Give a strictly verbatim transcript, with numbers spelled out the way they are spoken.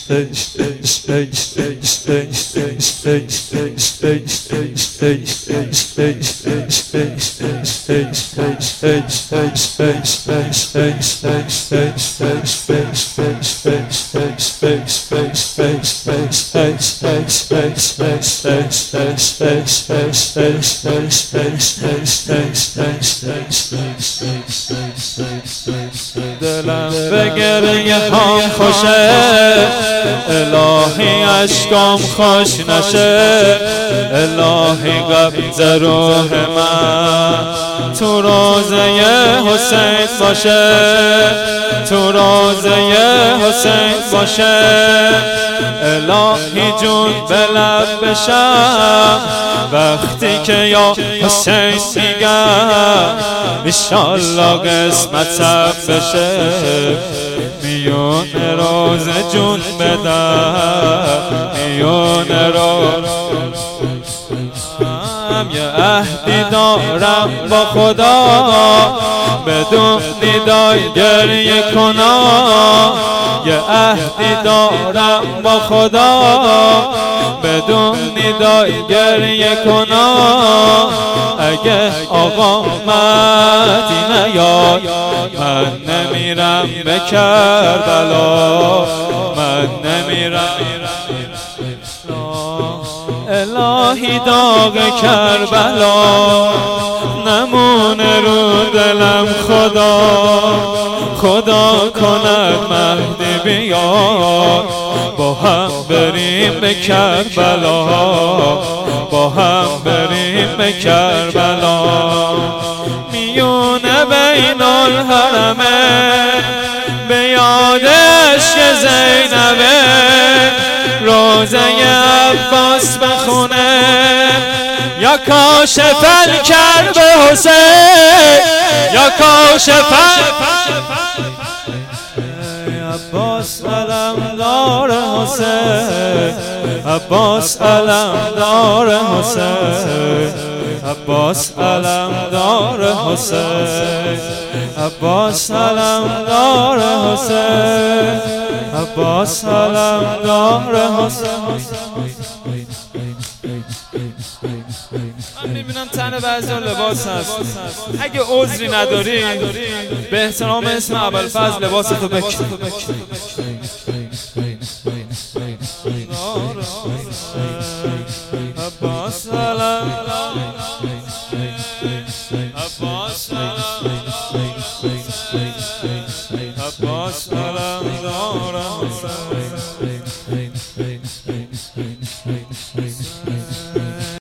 دلم به گریه هم خوشه، الهی اشکام خوش نشه، الهی قبض روح من تو روزه حسین باشه، تو روزه حسین باشه، الهی جون به لب بشم وقتی که یا حسین میگم، انشالله قسمتم بشه، میون روز جون بدم، میون روز یه عهدی دارم با خدا، بدون ندای گریه کنم، یه عهدی دارم با خدا، بدون ندای گریه کنم، اگه آقا مهدی نیاد من نمیرم به کربلا، من نمیرم. الهی داغ کربلا نمونه رو دلم، خدا خدا کند مهدی بیاد، با هم بریم به کربلا، با هم بریم به کربلا، میونه بین الحرمه به یادش که زینبه، روزه عباس بخونه، یا کاشف الکرب حسین، یا کاشف عباس علمدار حسین، عباس علمدار حسین، عباس علمدار حسین، عباس علمدار حسین، عباس علمدار حسین. من میبینم تن بعضی لباس هست، اگه عذری نداری به احترام اسم ابوالفضل لباستو بکن. عباس علمدار، عباس عباس علمدار حسین.